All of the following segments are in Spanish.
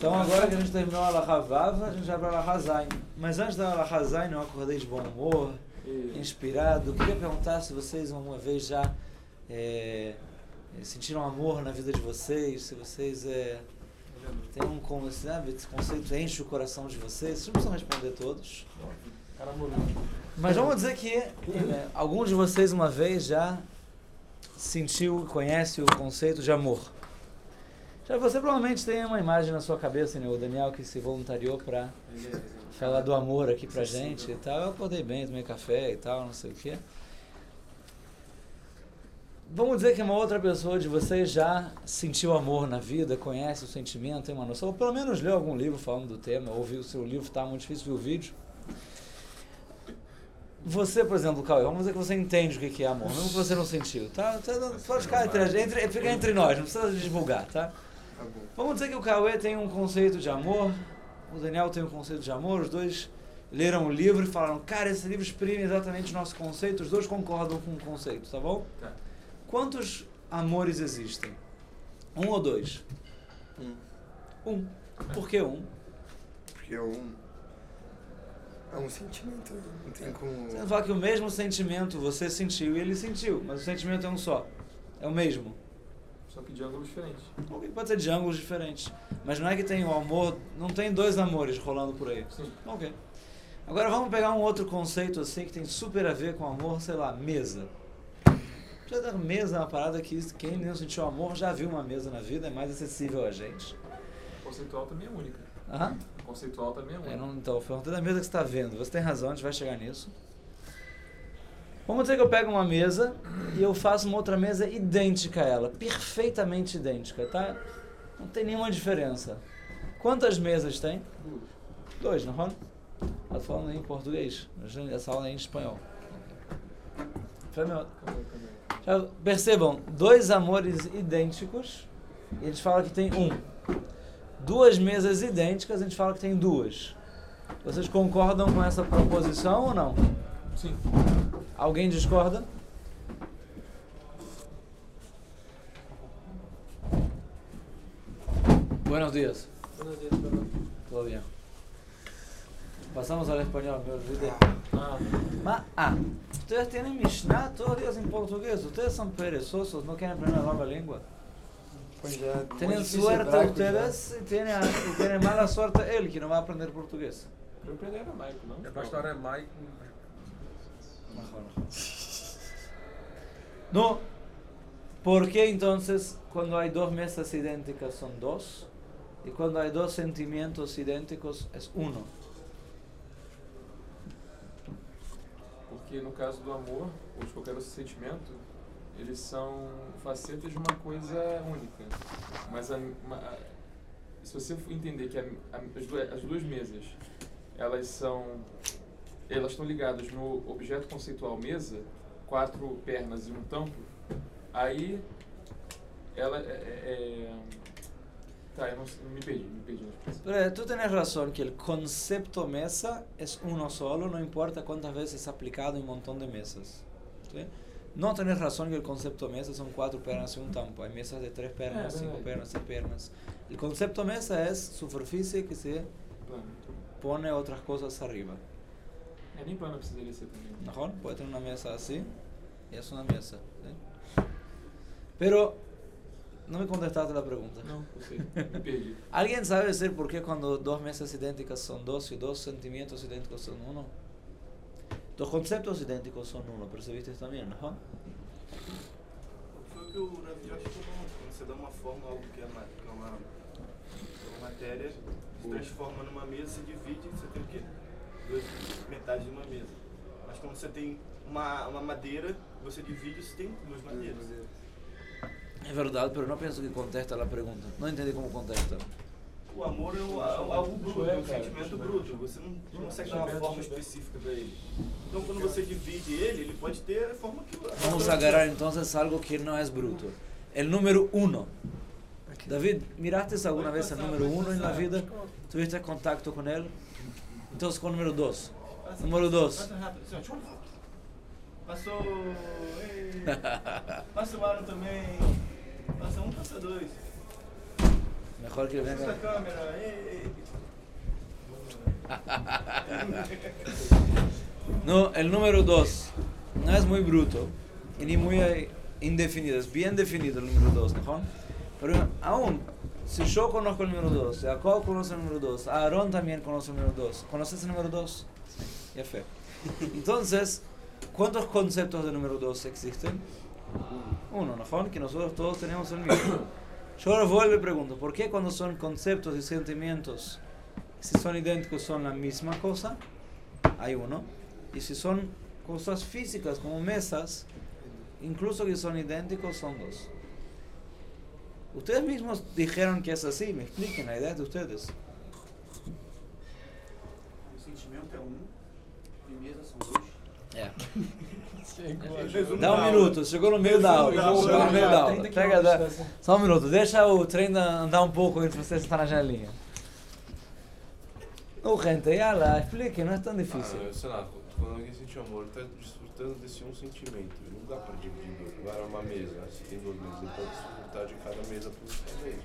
Então agora que a gente terminou a Alahá Vav, a gente vai para a Alahá Zayin. Mas antes da Alahá Zayin, eu acordei de bom humor, inspirado. Eu queria perguntar se vocês alguma vez já sentiram amor na vida de vocês, se vocês têm esse conceito enche o coração de vocês. Vocês não precisam responder todos. Mas vamos dizer que algum de vocês uma vez já sentiu, conhece o conceito de amor. Já você provavelmente tem uma imagem na sua cabeça, né? O Daniel que se voluntariou para falar do amor aqui pra gente e tal. Eu acordei bem, tomei café e tal, não sei o quê. Vamos dizer que uma outra pessoa de vocês já sentiu amor na vida, conhece o sentimento, tem uma noção, ou pelo menos leu algum livro falando do tema, ou viu o seu livro, tá muito difícil ver o vídeo. Você, por exemplo, Cauê, vamos dizer que você entende o que é amor, mesmo que você não sentiu, tá? Pode ficar fica entre nós, não precisa divulgar, tá? Vamos dizer que o Cauê tem um conceito de amor, o Daniel tem um conceito de amor, os dois leram o livro e falaram, cara, esse livro exprime exatamente o nosso conceito, os dois concordam com o conceito, tá bom? Tá. Quantos amores existem? Um ou dois? Um. Por que um? Porque é um sentimento, não tem como... Você não fala que o mesmo sentimento você sentiu e ele sentiu, mas o sentimento é um só, é o mesmo. Só que de ângulos diferentes. Pode ser de ângulos diferentes. Mas não é que tem o amor, não tem dois amores rolando por aí. Sim. Ok. Agora vamos pegar um outro conceito assim que tem super a ver com amor, sei lá, mesa. Mesa é uma parada que quem não sentiu amor já viu uma mesa na vida, é mais acessível a gente. Conceitual também é única. Aham. Conceitual também é única. Então, eu perguntei da mesa que você está vendo. Você tem razão, a gente vai chegar nisso. Vamos dizer que eu pego uma mesa e eu faço uma outra mesa idêntica a ela, perfeitamente idêntica, tá? Não tem nenhuma diferença. Quantas mesas tem? Dois, não é? Está falando em português, essa aula é em espanhol. Já percebam, dois amores idênticos e a gente fala que tem um. Duas mesas idênticas, a gente fala que tem duas. Vocês concordam com essa proposição ou não? Sim. Alguém discorda? Buenos días. Buenos días, perdón. Todo bien. Pasamos al español, me olvidé. Ustedes tienen Mishnah todos los días en portugués. Ustedes son perezosos, no quieren aprender la nueva lengua. Pues ya, Tienen suerte ustedes y tienen mala suerte él que no va a aprender portugués. Eu aprendi aramaico, não? É pastor aramaico. No, ¿por qué entonces cuando hay dos mesas idénticas son dos y cuando hay dos sentimientos idénticos es uno? Porque no caso do amor, ou de qualquer outro sentimento, eles são facetas de uma coisa única. Mas se você entender que as duas mesas, elas estão ligadas no objeto conceitual mesa, 4 pernas e um tampo, aí ela Tá, eu não me perdi. Pero tú tienes razón que el concepto mesa es uno solo, no importa cuántas veces es aplicado en un montón de mesas. ¿Sí? No tienes razón que el concepto mesa son 4 pernas y un tampo. Hay mesas de 3 pernas, 5 pernas, 6 pernas. El concepto mesa es superficie que se pone otras cosas arriba. Nem plano precisaria ser também. ¿No? Puede tener una mesa así y es una mesa. ¿Sí? Pero no me contestaste la pregunta. Não, eu sei, me perdi. ¿Alguien sabe decir por qué cuando dos mesas idénticas son dos y dos sentimientos idénticos son uno? Dos conceptos idénticos son uno, percibiste también, ¿no? Foi o que o Ravi Josh falou, quando você dá uma forma a algo que é uma matéria, se transforma numa mesa, se divide, você tem o quê? 2 metades de uma mesa. Mas quando você tem uma madeira, você divide, você tem 2 madeiras. Es verdad, pero no pienso que contesta la pregunta. No entendí cómo contesta. O amor é algo bruto, é um sentimento bruto. Você não consegue dar uma forma específica para ele. Então, quando você divide ele pode ter a forma que... Vamos a agarrar entonces algo que no es bruto. El número 1. David, ¿miraste alguna vez el número 1 en la vida? ¿Tuviste contacto con él? Entonces con el número 2. Número 2. Passa rápido, assim, ó. Passou... Passa o Aaron também. Passa 1, passa 2. Mejor que Esta venga. cámara, No, el número 2 no es muy bruto y ni muy indefinido, es bien definido el número 2, ¿no? Pero aún, si yo conozco el número 2, Jacob conoce el número 2, Aarón también conoce el número 2. ¿Conoces el número 2? Sí. Ya fe. Entonces, ¿cuántos conceptos de número 2 existen? Uno, ¿no? Que nosotros todos tenemos el mismo. Yo ahora vuelvo y pregunto, ¿por qué cuando son conceptos y sentimientos, si son idénticos, son la misma cosa? Hay uno. Y si son cosas físicas como mesas, incluso que son idénticos, son dos. Ustedes mismos dijeron que es así, me expliquen la idea de ustedes. O sentimento é e mesa são dois. Yeah. Resumo Dá da um minuto, chegou no meio da aula. Chegou no meio da aula. Pega, só um minuto, deixa o trem andar um pouco entre vocês estar na janelinha. Gente, yala, explique, não é tão difícil. Sei lá, quando alguém sente amor, ele está desfrutando desse um sentimento. Não dá para dividir em dois. Agora uma mesa, se tem duas mesas, ele pode desfrutar de cada mesa por vez.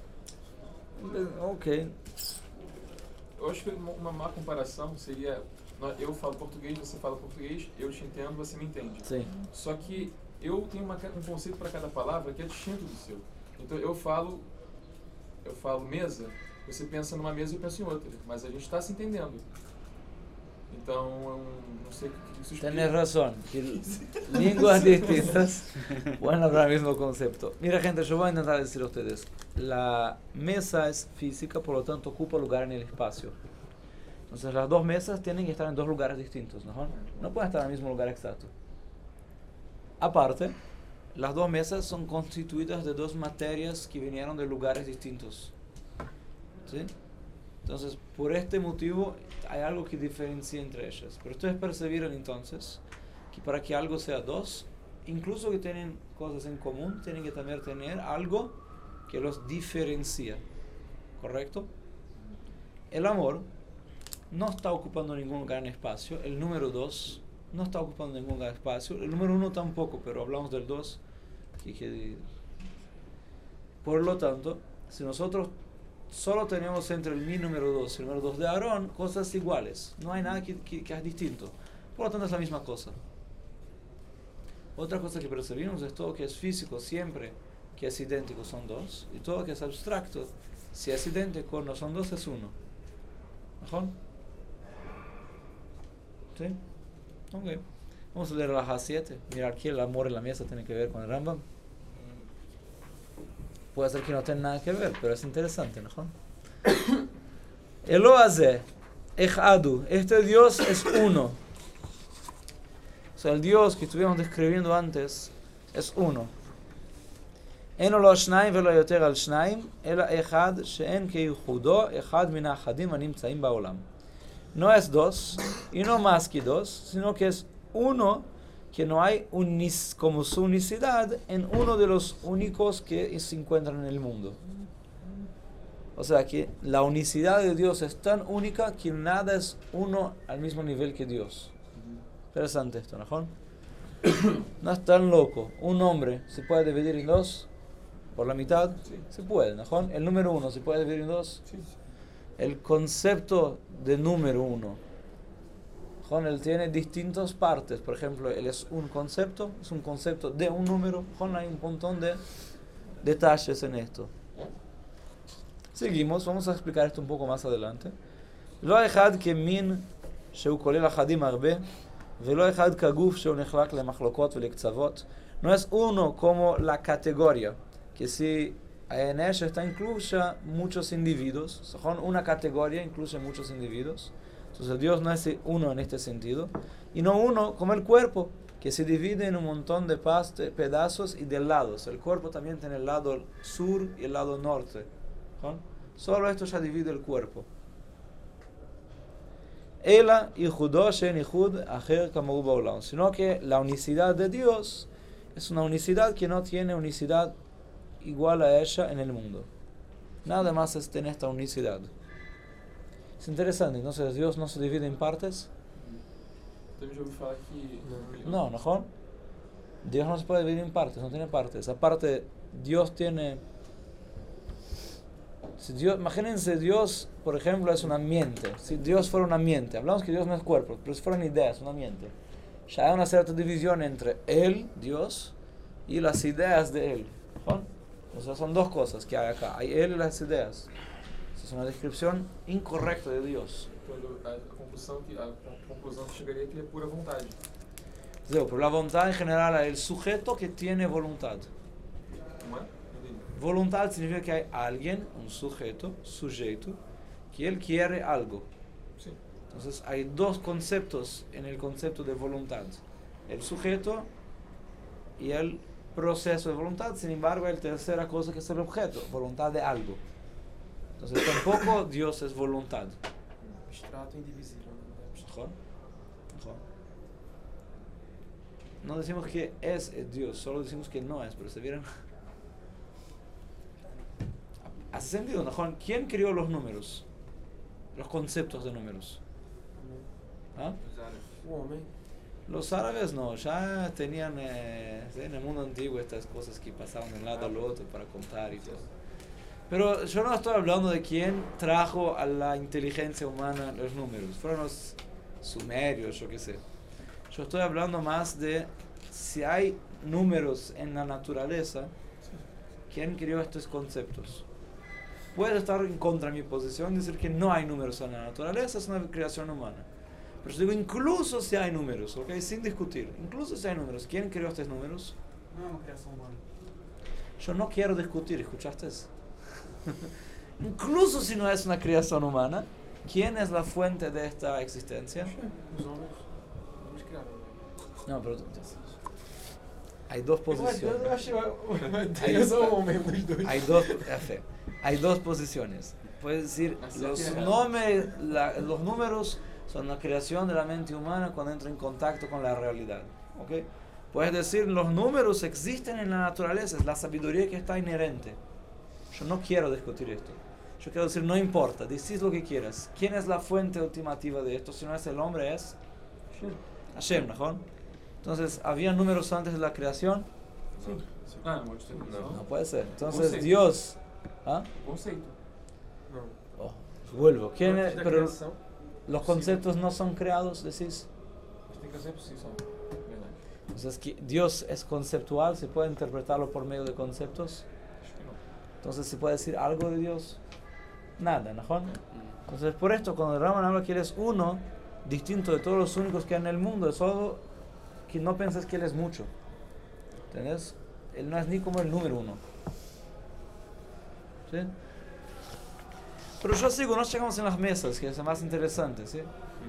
Ok. Eu acho que uma má comparação seria, eu falo português, você fala português, eu te entendo, você me entende. Sim. Só que eu tenho um conceito para cada palavra que é distinto do seu. Então eu falo mesa, você pensa numa mesa e eu penso em outra, mas a gente está se entendendo. Então, não sei o que isso explica. Tienes razón, que lenguas distintas pueden hablar el mismo concepto. Mira, gente, yo voy a intentar decir a ustedes. La mesa es física, por lo tanto ocupa lugar en el espacio. Entonces las dos mesas tienen que estar en dos lugares distintos, ¿no? No pueden estar en el mismo lugar exacto. Aparte, las dos mesas son constituidas de dos materias que vinieron de lugares distintos. ¿Sí? Entonces, por este motivo, hay algo que diferencia entre ellas. Pero ustedes percibieron entonces que para que algo sea dos, incluso que tienen cosas en común, tienen que también tener algo que los diferencia. ¿Correcto? El amor no está ocupando ningún lugar en espacio. El número 2 no está ocupando ningún lugar en espacio. El número 1 tampoco, pero hablamos del 2. Por lo tanto, si nosotros solo tenemos entre el mi número 2 y el número 2 de Aarón cosas iguales. No hay nada que es distinto. Por lo tanto, es la misma cosa. Otra cosa que percibimos es todo que es físico siempre que es idéntico son dos. Y todo que es abstracto, si es idéntico no son dos, es uno. ¿Mejor? ¿Sí? Ok. Vamos a leer la H7. Mira, aquí el amor en la mesa tiene que ver con el Rambam. Puede ser que no tenga nada que ver, pero es interesante, ¿no? Eloaze, Echadu, este Dios es uno. O sea, el Dios que estuvimos describiendo antes es uno. Eno lo shnaim velo yoter al shnaim, ela echad she'en keichudo, echad min ha'achadim הנמצאים בעולם. No es dos, y no más que dos, sino que es uno, que no hay como su unicidad en uno de los únicos que se encuentran en el mundo. O sea que la unicidad de Dios es tan única que nada es uno al mismo nivel que Dios. Interesante esto, ¿no? No es tan loco. Un hombre se puede dividir en dos por la mitad. Sí. Se puede, ¿no? El número 1 se puede dividir en dos. Sí. El concepto de número 1. Él tiene distintas partes. Por ejemplo, él es un concepto de un número. Hay un montón de detalles en esto. Seguimos, vamos a explicar esto un poco más adelante. לא אחד כמין שהוא כולל אחדים הרבה, ולא אחד כגוף שהוא נחלק למחלוקות ולקצוות. No es uno como la categoría, que si en ella está inclusa muchos individuos, una categoría incluye muchos individuos. Entonces Dios no es uno en este sentido, y no uno como el cuerpo, que se divide en un montón de pedazos y de lados. El cuerpo también tiene el lado sur y el lado norte. Solo esto ya divide el cuerpo. Ela ייחודו שאין ייחוד אחר כמוהו בעולם. Sino que la unicidad de Dios es una unicidad que no tiene unicidad igual a ella en el mundo. Nada más es en esta unicidad. Es interesante, entonces Dios no se divide en partes. Também já ouvi falar que... No, ¿no? Dios no se puede dividir en partes, no tiene partes. Aparte, Dios tiene Si Dios, imagínense, Dios, por ejemplo, es un ambiente. Si Dios fuera un ambiente, hablamos que Dios no es cuerpo, pero si fueran ideas, un ambiente. Ya hay una cierta división entre Él, Dios, y las ideas de Él. ¿No? O sea, son dos cosas que hay acá. Hay Él y las ideas. Esa es una descripción incorrecta de Dios. Então, a conclusão que chegaria é que ele é pura vontade. Pero la voluntad en general es el sujeto que tiene voluntad. Não é? Entendi. Voluntad significa que hay alguien, un sujeto, que él quiere algo. Sim. Entonces hay dos conceptos en el concepto de voluntad. El sujeto y el proceso de voluntad. Sin embargo, hay tercera cosa que es el objeto, voluntad de algo. Entonces tampoco Dios es voluntad. Abstrato e indivisível. Mejor. No decimos que es Dios, solo decimos que no es, pero ¿se vieron? Hace sentido, ¿no? ¿Quién creó los números? Los conceptos de números. ¿Ah? O homem. Los árabes no, ya tenían en el mundo antiguo estas cosas que pasaban de un lado al otro para contar y todo. Pero yo no estoy hablando de quién trajo a la inteligencia humana los números. Fueron los sumerios, yo qué sé. Yo estoy hablando más de si hay números en la naturaleza, ¿quién creó estos conceptos? Puedo estar en contra de mi posición y decir que no hay números en la naturaleza, es una creación humana. Pero yo digo, incluso si hay números, ¿ok? Sin discutir, incluso si hay números, ¿quién creó estos números? Não é uma criação humana. Yo no quiero discutir, ¿escuchaste eso? Incluso si no es una creación humana, ¿quién es la fuente de esta existencia? Os homens. Os homens criaram. No, pero hay dos posiciones. Eu achei Deus é o homem dos dois. Hay dos posiciones. Puedes decir, los números son la creación de la mente humana cuando entra en contacto con la realidad. ¿Okay? Puedes decir, los números existen en la naturaleza, es la sabiduría que está inherente. Yo no quiero discutir esto. Yo quiero decir, no importa, decís lo que quieras. ¿Quién es la fuente ultimativa de esto? Si no es el hombre, es Hashem, ¿no? Entonces, ¿había números antes de la creación? Sim. Ah, não, isso não. No puede ser. Entonces, Conceito. Dios... ¿Ah? Conceito. Não. Oh, vuelvo. ¿Quién es? Antes da Pero criação, los conceptos no son creados, decís. Mas tem que ser possível, verdade. Entonces, Dios es conceptual, se puede interpretarlo por medio de conceptos. Acho que não. Entonces, ¿se puede decir algo de Dios? Nada, ¿no? Entonces, por esto, cuando el Raman habla que Él es uno, distinto de todos los únicos que hay en el mundo, es algo que no piensas que Él es mucho. ¿Entendés? Él no es ni como el número uno. ¿Sí? Pero yo sigo, nos llegamos en las mesas, que es más interesante, ¿sí?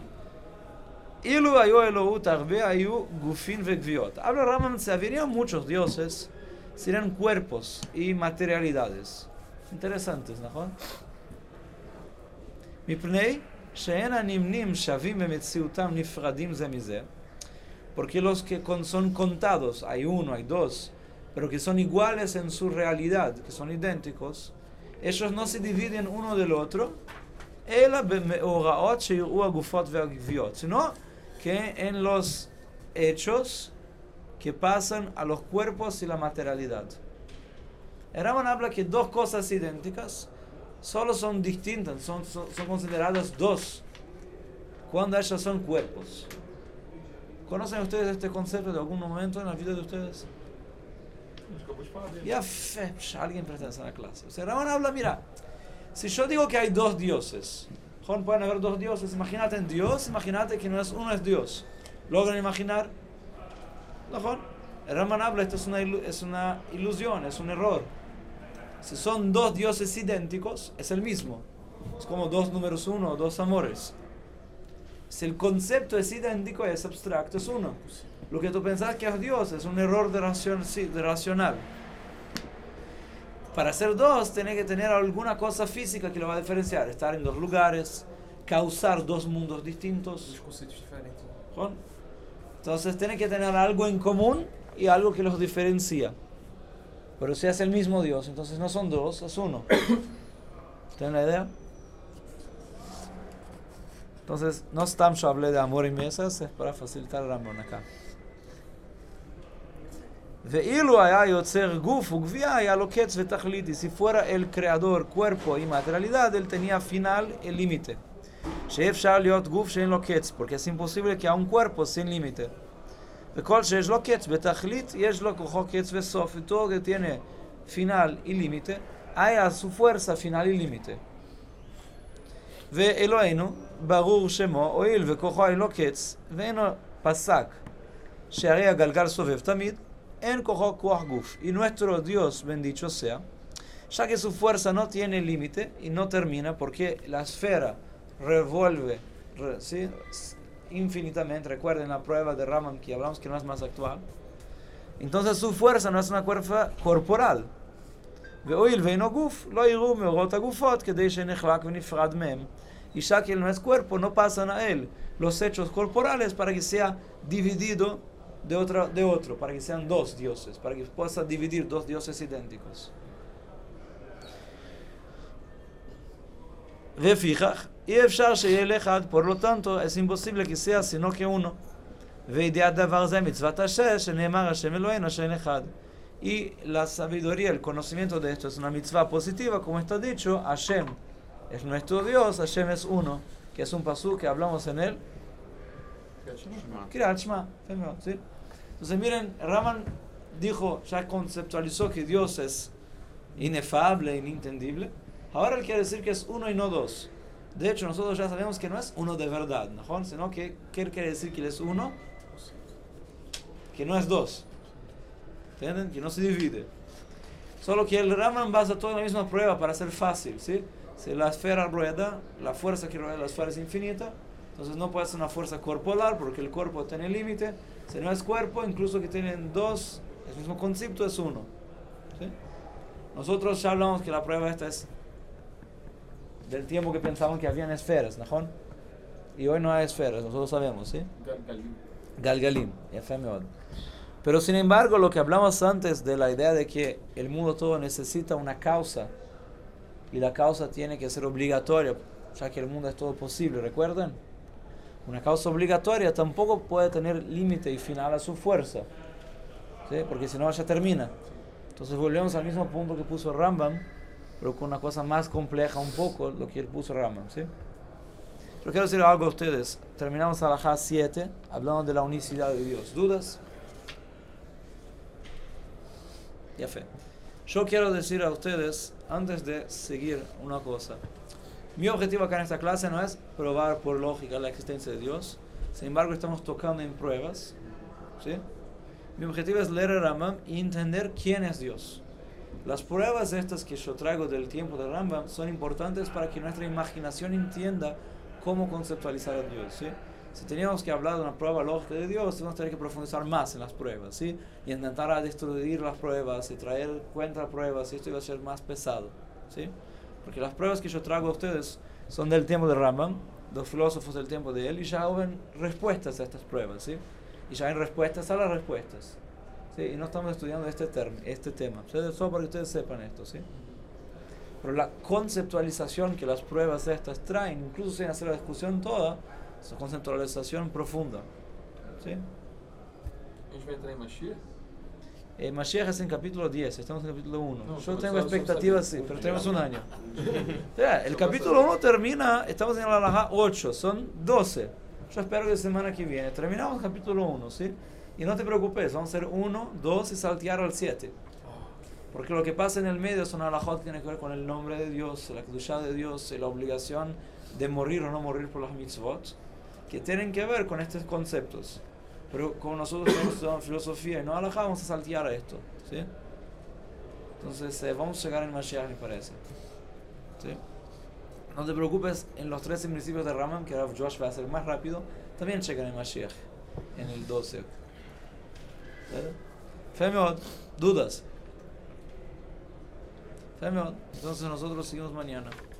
Habla Raman, si habrían muchos dioses, serían cuerpos y materialidades. Interesantes, ¿no? מפני שאין הנמנים שווים במציאותם נפרדים זה מזה, porque los que son contados, hay uno, hay dos, pero que son iguales en su realidad, que son idénticos, ellos no se dividen uno del otro, אלא במאורעות שיראו הגופות והגוויות, sino que en los hechos que pasan a los cuerpos y la materialidad. El Raman habla que dos cosas idénticas solo son distintas, son consideradas dos cuando ellas son cuerpos. ¿Conocen ustedes este concepto de algún momento en la vida de ustedes? Acabou de falar dele. Ya alguien presta atención a la clase. O sea, Raman habla, mira, si yo digo que hay dos dioses, pueden haber dos dioses, imagínate en Dios, imagínate que no es uno es Dios. ¿Logran imaginar? ¿No? El Raman habla, esto es una ilusión, es un error. Si son dos dioses idénticos, es el mismo. Es como dos números uno o dos amores. Si el concepto es idéntico, es abstracto, es uno. Lo que tú pensás que es Dios es un error de racional. Para ser dos, tiene que tener alguna cosa física que lo va a diferenciar. Estar en dos lugares, causar dos mundos distintos. dos conceitos diferentes. ¿Con? Entonces tiene que tener algo en común y algo que los diferencia. Pero si es el mismo Dios, entonces no son dos, es uno. ¿Tienen la idea? Entonces, no estamos yo hablé de amor y mesas, es para facilitar el amor acá. ואילו היה יוצר גוף וגבייה, היה לו קץ ותכלית. Y si fuera el creador, cuerpo y materialidad, él tenía final, el límite. שאפשר להיות גוף שאין לו קץ, porque es imposible que a un cuerpo sin límite. וכל שיש לו קץ בתכלית, יש לו כוחו קץ וסוף. Y todo que tiene final y límite, hay a su fuerza final y límite. ואלוהינו, ברור שמו, הואיל וכוחו אין לו קץ, ואינו פסק, שהרי הגלגל סובב תמיד, en cojo kוח guf. Y nuestro Dios bendito sea, ya que su fuerza no tiene límite y no termina, porque la esfera revuelve, ¿sí?, infinitamente. Recuerden la prueba de Raman que hablamos que no es más actual. Entonces su fuerza no es una fuerza corporal. והואיל ואינו גוף, לא יראו מאורות הגופות כדי שנחלק ונפרד מהם. Y ya que él no es cuerpo, no pasan a él los hechos corporales para que sea dividido de otro, para que sean dos dioses, para que pueda dividir dos dioses idénticos. לפיכך, אי אפשר שיהיה לאחד, por lo tanto, es imposible que sea sino que uno. וידיעת דבר זה מצוות השש, שנאמר השם אלוהינו שאין אחד. Y la sabiduría, el conocimiento de esto es una mitzvah positiva, como está dicho, Hashem es nuestro Dios, Hashem es uno, que es un pasú que hablamos en él. Kriyat Shema, ¿sí? Entonces miren, Raman dijo, ya conceptualizó que Dios es inefable, inintendible. Ahora él quiere decir que es uno y no dos. De hecho, nosotros ya sabemos que no es uno de verdad, ¿no? Sino que él quiere decir que él es uno, que no es dos. ¿Entienden? Que no se divide. Solo que el Raman basa todo en la misma prueba para hacer fácil, ¿sí? Si la esfera rueda, la fuerza que rueda la esfera es infinita, entonces no puede ser una fuerza corporal porque el cuerpo tiene límite. Si no es cuerpo, incluso que tienen dos, el mismo concepto es uno, ¿sí? Nosotros ya hablamos que la prueba esta es del tiempo que pensaban que habían esferas, ¿no? Y hoy no hay esferas, nosotros sabemos, ¿sí? Galgalim, yafé meod. Pero sin embargo, lo que hablamos antes de la idea de que el mundo todo necesita una causa y la causa tiene que ser obligatoria, ya que el mundo es todo posible, ¿recuerdan? Una causa obligatoria tampoco puede tener límite y final a su fuerza, ¿sí? Porque si no ya termina. Entonces volvemos al mismo punto que puso Rambam, pero con una cosa más compleja un poco lo que él puso Rambam, ¿sí? Pero quiero decir algo a ustedes. Terminamos Alajá 7, hablando de la unicidad de Dios. ¿Dudas? Ya fe. Yo quiero decir a ustedes, antes de seguir, una cosa. Mi objetivo acá en esta clase no es probar por lógica la existencia de Dios. Sin embargo, estamos tocando en pruebas, ¿sí? Mi objetivo es leer el Rambam y entender quién es Dios. Las pruebas estas que yo traigo del tiempo del Rambam son importantes para que nuestra imaginación entienda cómo conceptualizar a Dios, ¿sí? Si teníamos que hablar de una prueba lógica de Dios, tenemos que profundizar más en las pruebas, ¿sí? Y intentar destruir las pruebas y traer contrapruebas, y esto iba a ser más pesado, ¿sí? Porque las pruebas que yo traigo a ustedes son del tiempo de Rambam, los filósofos del tiempo de él, y ya hubo respuestas a estas pruebas, ¿sí? Y ya hay respuestas a las respuestas, ¿sí? Y no estamos estudiando este tema, solo para que ustedes sepan esto, ¿sí? Pero la conceptualización que las pruebas estas traen, incluso sin hacer la discusión toda, es una conceptualización profunda, ¿sí? A gente vai entrar em Mashiach? Mashiach es en capítulo 10, estamos en capítulo 1. No, yo pero tengo solo expectativas, sí, sabía. pero tenemos un año. El capítulo 1 termina, estamos en la Alajá 8, son 12. Yo espero que la semana que viene terminamos el capítulo 1, ¿sí? Y no te preocupes, vamos a hacer 1, 2 y saltear al 7. Porque lo que pasa en el medio es una alajá que tiene que ver con el nombre de Dios, la kedushá de Dios, y la obligación de morir o no morir por las mitzvot, que tienen que ver con estos conceptos. Pero como nosotros tenemos filosofía y no alajá, vamos a saltear a esto, ¿sí? Entonces vamos a llegar en Mashiach, me parece, ¿sí? No te preocupes, en los 13 principios de Rambam, que Rav Josh va a hacer más rápido, también llegan en Mashiach, en el 12. Femod, dudas. Entonces nosotros seguimos mañana.